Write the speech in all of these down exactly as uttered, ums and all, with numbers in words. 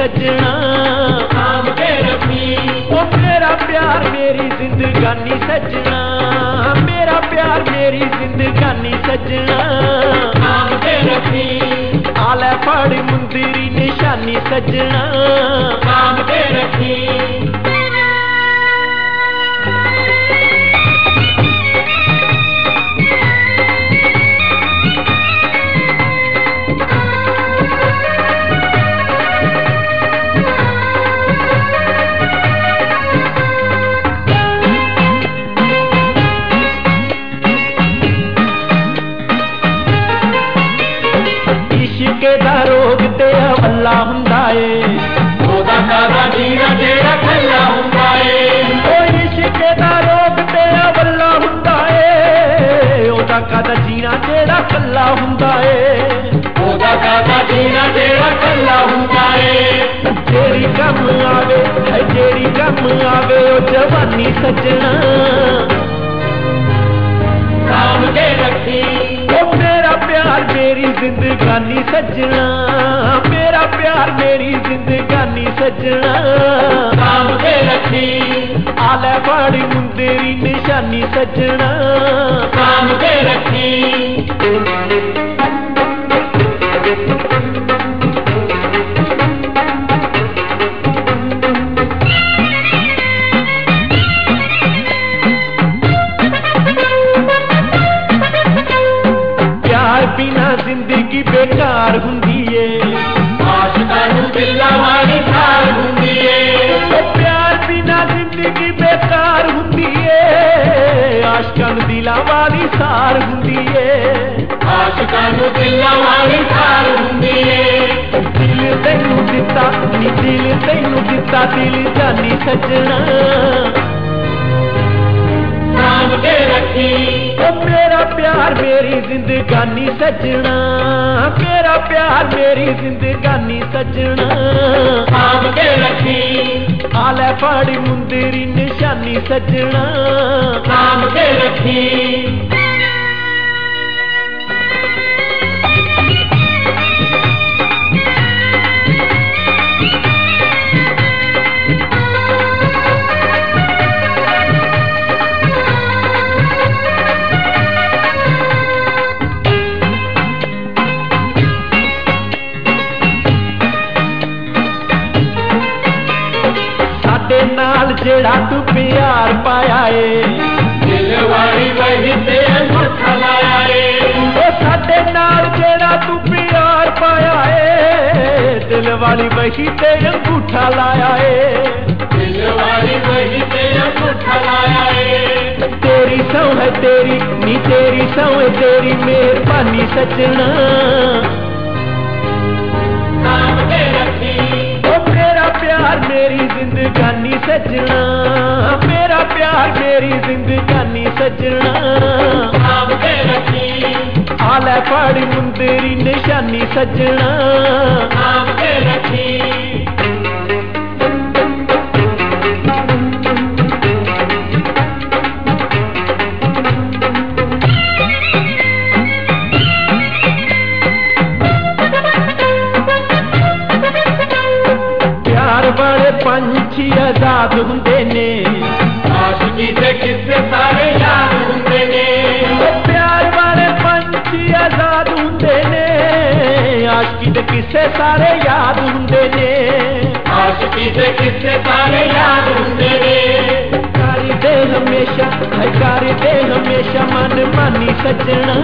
सजना थाम के रखी। ओ मेरा प्यार मेरी जिंदगानी सजना, मेरा प्यार मेरी जिंदगानी सजना थाम के रखी। आले फड़ मुंदरी निशानी सजना थाम के रखी। इश्क दा रोग ते अवला हुंदा ए, ओदा कादा जीना जेड़ा खल्ला हुंदा ए। ओ इश्क दा रोग ते अवला हुंदा ए, ओदा कादा जीना जेड़ा कल्ला हुंदा ए। ओदा कादा जीना जेड़ा खल्ला हुंदा ए। जेड़ी कम आवे है जेड़ी कम आवे ओ जवानी सजना थाम के रखी। ओ मेरा प्यार मेरी जिंदगानी सजना, मेरा प्यार मेरी जिंदगानी सजना थाम के रखी। आले बड़ी मुंदेरी निशानी सजना थाम के रखी। प्यार बिना जिंदगी बेकार हुंदी ए, आशिकां नूं दिलां वाली थार हुंदी ए। ओ प्यार बिना जिंदगी बेकार हुंदी ए, आशिकां नूं दिलां वाली सार हुंदी ए। आशिकां नूं दिलां वाली थार हुंदी ए। दिल तैनू दिता नी दिल तैनू दिता दिल जानी सजना थाम के रखी। ओ मेरा प्यार मेरी जिंदगानी सजना, मेरा प्यार मेरी जिंदगानी सजना थाम के रखी। आले फड़ी मुंदरी निशानी सजना थाम के रखी। साडे नाल जेड़ा तू प्यार पाया ए, दिल वाली वही ते अंगूठा लाया ए। ओ साडे नाल जेड़ा तू प्यार पाया ए, दिल वाली वही ते अंगूठा लाया ए। दिल वाली वही ते अंगूठा लाया ए। तेरी सौ है तेरी नी तेरी सौ है तेरी मेहरबानी सजना थाम के रखी। ओ मेरा प्यार मेरी जिंदगानी सजना, मेरा प्यार मेरी जिंदगानी सजना थाम के रखी। आले फड़ी मुंदरी निशानी सजना थाम के रखी। प्यार बड़े पंछी आजाद हुंदे ने, आशिकी दे किस्से सारे याद हुंदे ने। ओ प्यार बड़े पंछी आजाद हुंदे ने, आशिकी दे किस्से सारे याद हुंदे ने। आशिकी दे किस्से सारे याद हुंदे ने। कारी दे हमेशा है कारी दे हमेशा मन मानी सजना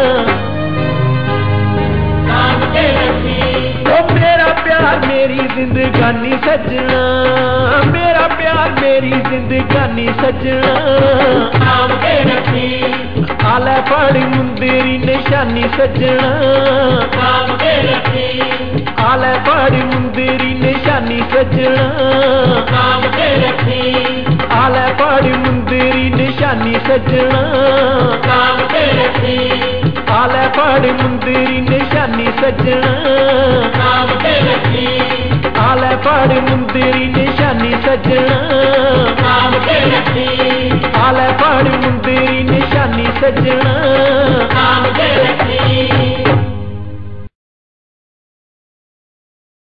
थाम के रखी। ओ मेरा प्यार मेरी जिंदगानी सजना, मेरा प्यार मेरी जिंदगानी सजना थाम के रखी। आले फड़ी मुंदरी निशानी सजना थाम के रखी। आले फड़ी मुंदरी निशानी सजना थाम के रखी। आले फड़ी मुंदरी निशानी सजना थाम के रखी। आले फड़ी मुंदरी निशानी सजना थाम के रखी। आले फड़ी मुंदरी निशानी सजना थाम के रखी। आले फड़ी मुंदरी निशानी सजना